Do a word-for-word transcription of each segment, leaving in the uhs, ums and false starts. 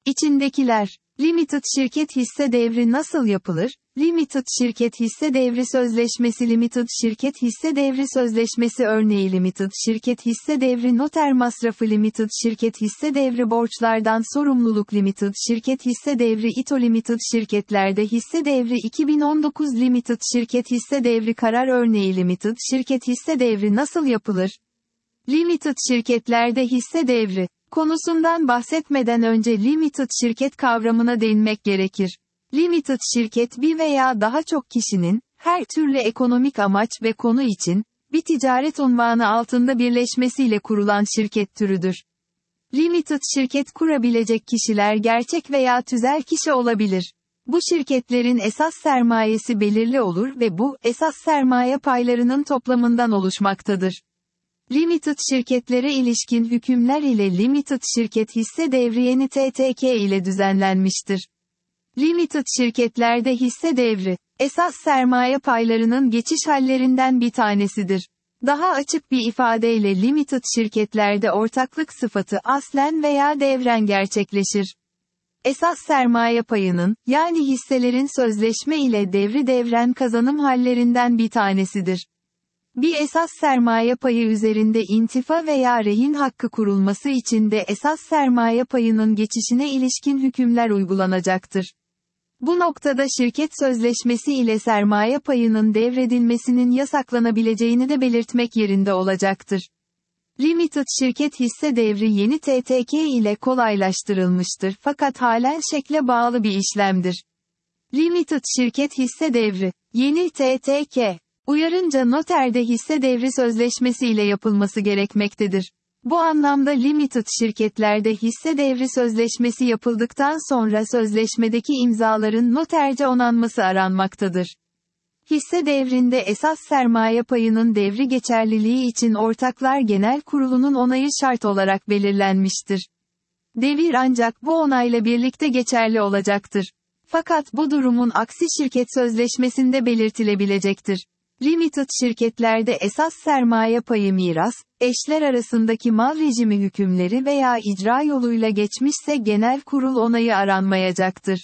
İçindekiler. Limited şirket hisse devri nasıl yapılır? Limited şirket hisse devri sözleşmesi Limited şirket hisse devri sözleşmesi örneği Limited şirket hisse devri noter masrafı Limited şirket hisse devri borçlardan sorumluluk Limited şirket hisse devri İTO Limited şirketlerde hisse devri iki bin on dokuz Limited şirket hisse devri karar örneği Limited şirket hisse devri nasıl yapılır? Limited şirketlerde hisse devri konusundan bahsetmeden önce limited şirket kavramına değinmek gerekir. Limited şirket bir veya daha çok kişinin, her türlü ekonomik amaç ve konu için, bir ticaret unvanı altında birleşmesiyle kurulan şirket türüdür. Limited şirket kurabilecek kişiler gerçek veya tüzel kişi olabilir. Bu şirketlerin esas sermayesi belirli olur ve bu, esas sermaye paylarının toplamından oluşmaktadır. Limited şirketlere ilişkin hükümler ile Limited şirket hisse devri yeni T T K ile düzenlenmiştir. Limited şirketlerde hisse devri, esas sermaye paylarının geçiş hallerinden bir tanesidir. Daha açık bir ifadeyle Limited şirketlerde ortaklık sıfatı aslen veya devren gerçekleşir. Esas sermaye payının, yani hisselerin sözleşme ile devri devren kazanım hallerinden bir tanesidir. Bir esas sermaye payı üzerinde intifa veya rehin hakkı kurulması için de esas sermaye payının geçişine ilişkin hükümler uygulanacaktır. Bu noktada şirket sözleşmesi ile sermaye payının devredilmesinin yasaklanabileceğini de belirtmek yerinde olacaktır. Limited şirket hisse devri yeni T T K ile kolaylaştırılmıştır fakat halen şekle bağlı bir işlemdir. Limited şirket hisse devri, yeni T T K, uyarınca noterde hisse devri sözleşmesi ile yapılması gerekmektedir. Bu anlamda limited şirketlerde hisse devri sözleşmesi yapıldıktan sonra sözleşmedeki imzaların noterce onanması aranmaktadır. Hisse devrinde esas sermaye payının devri geçerliliği için Ortaklar Genel Kurulu'nun onayı şart olarak belirlenmiştir. Devir ancak bu onayla birlikte geçerli olacaktır. Fakat bu durumun aksi şirket sözleşmesinde belirtilebilecektir. Limited şirketlerde esas sermaye payı miras, eşler arasındaki mal rejimi hükümleri veya icra yoluyla geçmişse genel kurul onayı aranmayacaktır.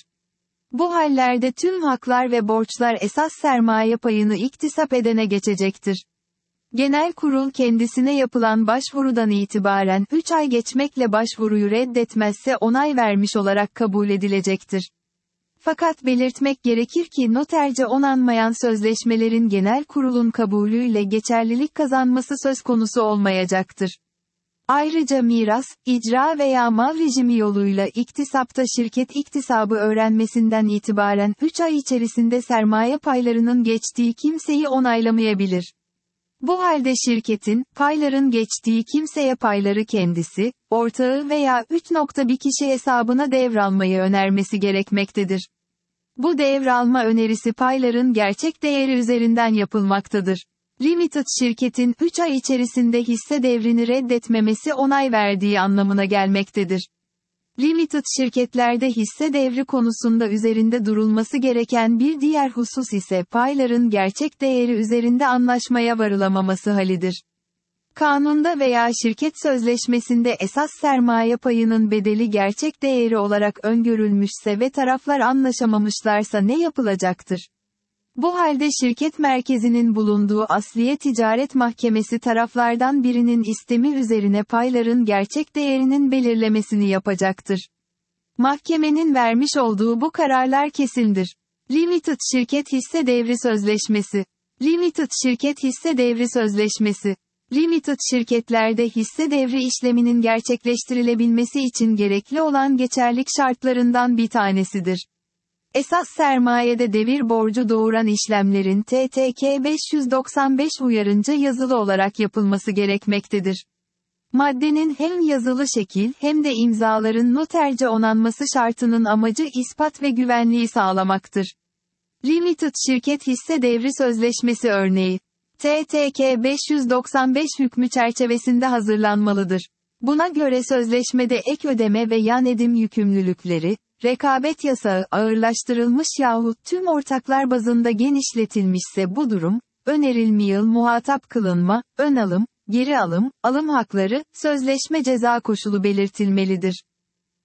Bu hallerde tüm haklar ve borçlar esas sermaye payını iktisap edene geçecektir. Genel kurul kendisine yapılan başvurudan itibaren üç ay geçmekle başvuruyu reddetmezse onay vermiş olarak kabul edilecektir. Fakat belirtmek gerekir ki noterce onanmayan sözleşmelerin genel kurulun kabulüyle geçerlilik kazanması söz konusu olmayacaktır. Ayrıca miras, icra veya mal rejimi yoluyla iktisapta şirket iktisabı öğrenmesinden itibaren üç ay içerisinde sermaye paylarının geçtiği kimseyi onaylamayabilir. Bu halde şirketin, payların geçtiği kimseye payları kendisi, ortağı veya üç bir kişi hesabına devralmayı önermesi gerekmektedir. Bu devralma önerisi payların gerçek değeri üzerinden yapılmaktadır. Limited şirketin üç ay içerisinde hisse devrini reddetmemesi onay verdiği anlamına gelmektedir. Limited şirketlerde hisse devri konusunda üzerinde durulması gereken bir diğer husus ise payların gerçek değeri üzerinde anlaşmaya varılamaması halidir. Kanunda veya şirket sözleşmesinde esas sermaye payının bedeli gerçek değeri olarak öngörülmüşse ve taraflar anlaşamamışlarsa ne yapılacaktır? Bu halde şirket merkezinin bulunduğu Asliye Ticaret Mahkemesi taraflardan birinin istemi üzerine payların gerçek değerinin belirlemesini yapacaktır. Mahkemenin vermiş olduğu bu kararlar kesindir. Limited şirket hisse devri sözleşmesi. Limited şirket hisse devri sözleşmesi. Limited şirketlerde hisse devri işleminin gerçekleştirilebilmesi için gerekli olan geçerlilik şartlarından bir tanesidir. Esas sermayede devir borcu doğuran işlemlerin T T K beş yüz doksan beş uyarınca yazılı olarak yapılması gerekmektedir. Maddenin hem yazılı şekil hem de imzaların noterce onanması şartının amacı ispat ve güvenliği sağlamaktır. Limited şirket hisse devri sözleşmesi örneği. T T K beş yüz doksan beş hükmü çerçevesinde hazırlanmalıdır. Buna göre sözleşmede ek ödeme ve yan edim yükümlülükleri, rekabet yasağı ağırlaştırılmış yahut tüm ortaklar bazında genişletilmişse bu durum, önerilmeyi muhatap kılınma, ön alım, geri alım, alım hakları, sözleşme ceza koşulu belirtilmelidir.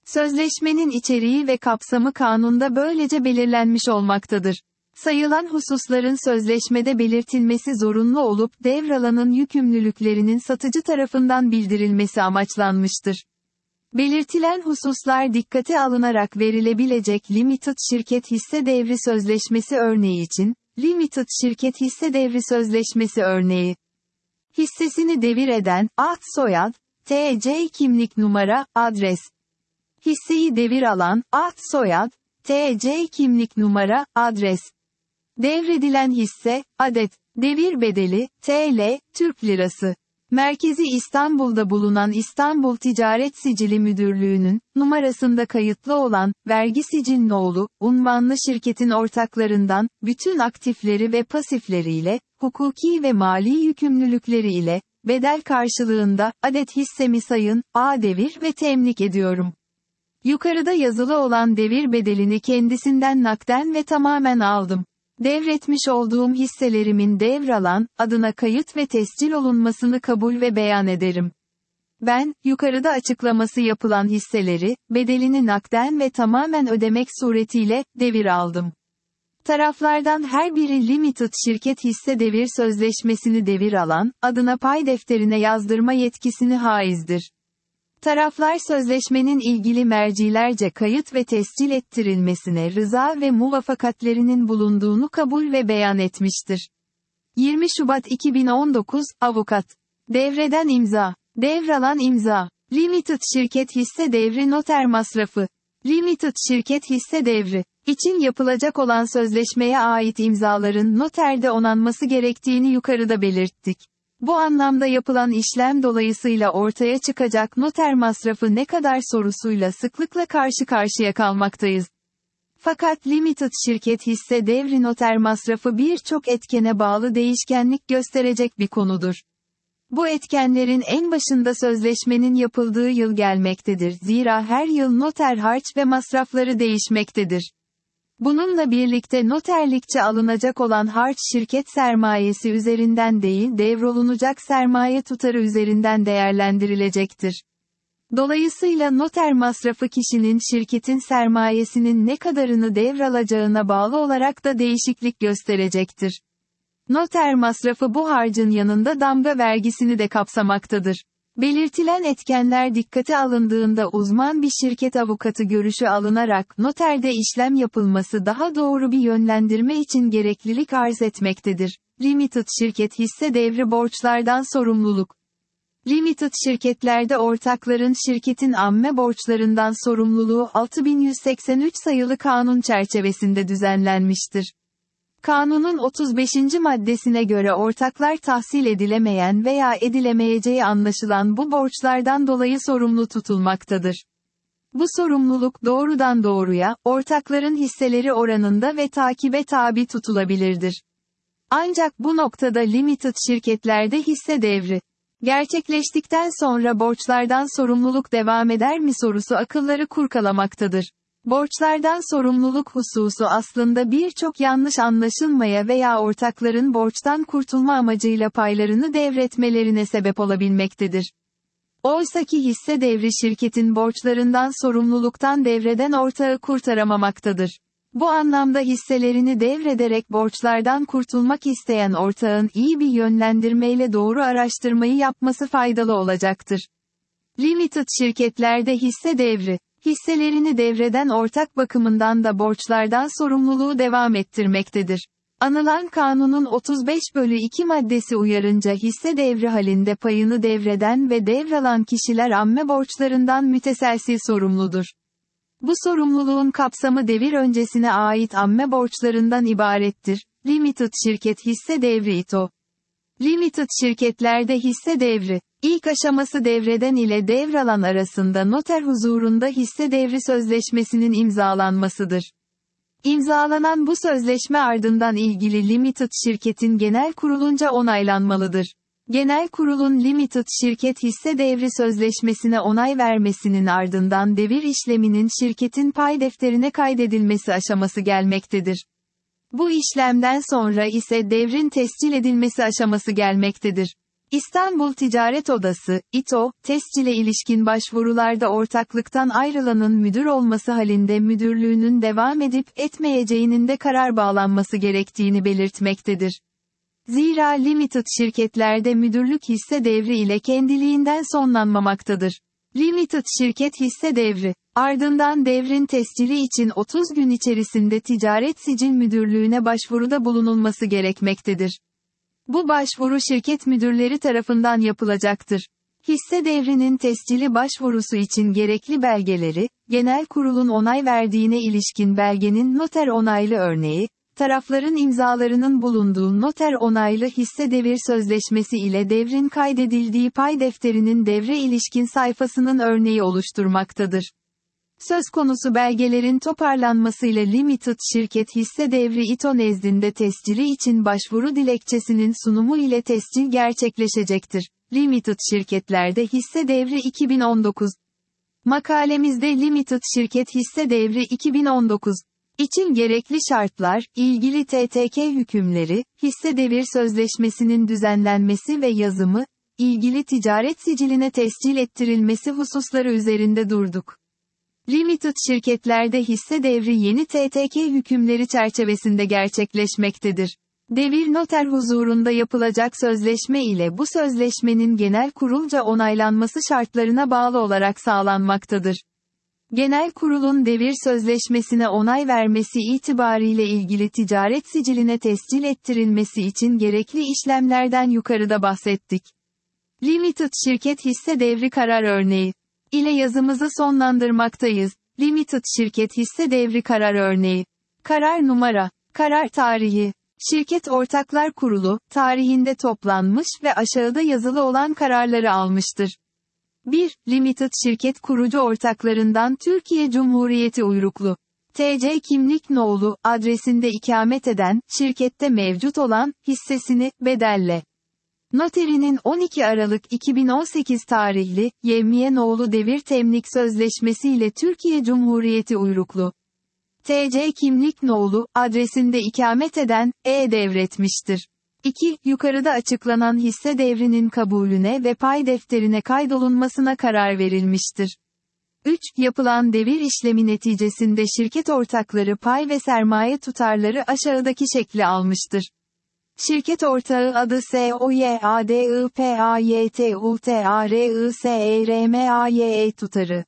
Sözleşmenin içeriği ve kapsamı kanunda böylece belirlenmiş olmaktadır. Sayılan hususların sözleşmede belirtilmesi zorunlu olup devralanın yükümlülüklerinin satıcı tarafından bildirilmesi amaçlanmıştır. Belirtilen hususlar dikkate alınarak verilebilecek limited şirket hisse devri sözleşmesi örneği için, limited şirket hisse devri sözleşmesi örneği. Hissesini devir eden, ad soyad, T C kimlik numara, adres. Hisseyi devir alan, ad soyad, T C kimlik numara, adres. Devredilen hisse, adet, devir bedeli, T L, Türk Lirası. Merkezi İstanbul'da bulunan İstanbul Ticaret Sicili Müdürlüğü'nün, numarasında kayıtlı olan, vergi sicil nolu, unvanlı şirketin ortaklarından, bütün aktifleri ve pasifleriyle, hukuki ve mali yükümlülükleriyle, bedel karşılığında, adet hissemi sayın, A devir ve temlik ediyorum. Yukarıda yazılı olan devir bedelini kendisinden nakden ve tamamen aldım. Devretmiş olduğum hisselerimin devralan, adına kayıt ve tescil olunmasını kabul ve beyan ederim. Ben, yukarıda açıklaması yapılan hisseleri, bedelini nakden ve tamamen ödemek suretiyle, devir aldım. Taraflardan her biri limited şirket hisse devir sözleşmesini devir alan, adına pay defterine yazdırma yetkisini haizdir. Taraflar sözleşmenin ilgili mercilerce kayıt ve tescil ettirilmesine rıza ve muvafakatlerinin bulunduğunu kabul ve beyan etmiştir. yirmi Şubat iki bin on dokuz, Avukat. Devreden imza. Devralan imza. Limited şirket hisse devri noter masrafı. Limited şirket hisse devri için yapılacak olan sözleşmeye ait imzaların noterde onanması gerektiğini yukarıda belirttik. Bu anlamda yapılan işlem dolayısıyla ortaya çıkacak noter masrafı ne kadar sorusuyla sıklıkla karşı karşıya kalmaktayız. Fakat limited şirket hisse devri noter masrafı birçok etkene bağlı değişkenlik gösterecek bir konudur. Bu etkenlerin en başında sözleşmenin yapıldığı yıl gelmektedir. Zira her yıl noter harç ve masrafları değişmektedir. Bununla birlikte noterlikçe alınacak olan harç şirket sermayesi üzerinden değil devrolunacak sermaye tutarı üzerinden değerlendirilecektir. Dolayısıyla noter masrafı kişinin şirketin sermayesinin ne kadarını devralacağına bağlı olarak da değişiklik gösterecektir. Noter masrafı bu harcın yanında damga vergisini de kapsamaktadır. Belirtilen etkenler dikkate alındığında uzman bir şirket avukatı görüşü alınarak noterde işlem yapılması daha doğru bir yönlendirme için gereklilik arz etmektedir. Limited şirket hisse devri borçlardan sorumluluk. Limited şirketlerde ortakların şirketin amme borçlarından sorumluluğu altı bin yüz seksen üç sayılı kanun çerçevesinde düzenlenmiştir. Kanunun otuz beşinci maddesine göre ortaklar tahsil edilemeyen veya edilemeyeceği anlaşılan bu borçlardan dolayı sorumlu tutulmaktadır. Bu sorumluluk doğrudan doğruya, ortakların hisseleri oranında ve takibe tabi tutulabilirdir. Ancak bu noktada limited şirketlerde hisse devri gerçekleştikten sonra borçlardan sorumluluk devam eder mi sorusu akılları kurcalamaktadır. Borçlardan sorumluluk hususu aslında birçok yanlış anlaşılmaya veya ortakların borçtan kurtulma amacıyla paylarını devretmelerine sebep olabilmektedir. Oysaki hisse devri şirketin borçlarından sorumluluktan devreden ortağı kurtaramamaktadır. Bu anlamda hisselerini devrederek borçlardan kurtulmak isteyen ortağın iyi bir yönlendirmeyle doğru araştırmayı yapması faydalı olacaktır. Limited şirketlerde hisse devri hisselerini devreden ortak bakımından da borçlardan sorumluluğu devam ettirmektedir. Anılan kanunun otuz beş bölü iki maddesi uyarınca hisse devri halinde payını devreden ve devralan kişiler amme borçlarından müteselsil sorumludur. Bu sorumluluğun kapsamı devir öncesine ait amme borçlarından ibarettir. Limited şirket hisse devri İ T O. Limited şirketlerde hisse devri İlk aşaması devreden ile devralan arasında noter huzurunda hisse devri sözleşmesinin imzalanmasıdır. İmzalanan bu sözleşme ardından ilgili limited şirketin genel kurulunca onaylanmalıdır. Genel kurulun limited şirket hisse devri sözleşmesine onay vermesinin ardından devir işleminin şirketin pay defterine kaydedilmesi aşaması gelmektedir. Bu işlemden sonra ise devrin tescil edilmesi aşaması gelmektedir. İstanbul Ticaret Odası, İTO, tescile ilişkin başvurularda ortaklıktan ayrılanın müdür olması halinde müdürlüğünün devam edip etmeyeceğinin de karar bağlanması gerektiğini belirtmektedir. Zira limited şirketlerde müdürlük hisse devri ile kendiliğinden sonlanmamaktadır. Limited şirket hisse devri, ardından devrin tescili için otuz gün içerisinde Ticaret Sicil Müdürlüğü'ne başvuruda bulunulması gerekmektedir. Bu başvuru şirket müdürleri tarafından yapılacaktır. Hisse devrinin tescili başvurusu için gerekli belgeleri, genel kurulun onay verdiğine ilişkin belgenin noter onaylı örneği, tarafların imzalarının bulunduğu noter onaylı hisse devir sözleşmesi ile devrin kaydedildiği pay defterinin devre ilişkin sayfasının örneği oluşturmaktadır. Söz konusu belgelerin toparlanmasıyla limited şirket hisse devri İTO nezdinde tescili için başvuru dilekçesinin sunumu ile tescil gerçekleşecektir. Limited şirketlerde hisse devri iki bin on dokuz. Makalemizde limited şirket hisse devri iki bin on dokuz için gerekli şartlar, ilgili T T K hükümleri, hisse devir sözleşmesinin düzenlenmesi ve yazımı, ilgili ticaret siciline tescil ettirilmesi hususları üzerinde durduk. Limited şirketlerde hisse devri yeni T T K hükümleri çerçevesinde gerçekleşmektedir. Devir noter huzurunda yapılacak sözleşme ile bu sözleşmenin genel kurulca onaylanması şartlarına bağlı olarak sağlanmaktadır. Genel kurulun devir sözleşmesine onay vermesi itibariyle ilgili ticaret siciline tescil ettirilmesi için gerekli işlemlerden yukarıda bahsettik. Limited şirket hisse devri karar örneği ile yazımızı sonlandırmaktayız. Limited şirket hisse devri karar örneği. Karar numara, karar tarihi. Şirket Ortaklar Kurulu, tarihinde toplanmış ve aşağıda yazılı olan kararları almıştır. bir. Limited şirket kurucu ortaklarından Türkiye Cumhuriyeti uyruklu. T C kimlik nolu, adresinde ikamet eden, şirkette mevcut olan, hissesini, bedelle. Noterinin on iki Aralık iki bin on sekiz tarihli, Yevmiye nolu devir temlik sözleşmesi ile Türkiye Cumhuriyeti uyruklu. T C kimlik nolu, adresinde ikamet eden, E devretmiştir. iki. Yukarıda açıklanan hisse devrinin kabulüne ve pay defterine kaydolunmasına karar verilmiştir. üç. Yapılan devir işlemi neticesinde şirket ortakları pay ve sermaye tutarları aşağıdaki şekli almıştır. Şirket ortağı adı S O Y A D I P A Y T U T A R I S E R M A Y E tutarı.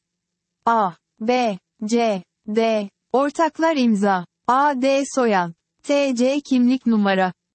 A, B, C, D. Ortaklar imza. A D Soyan. T C kimlik numara.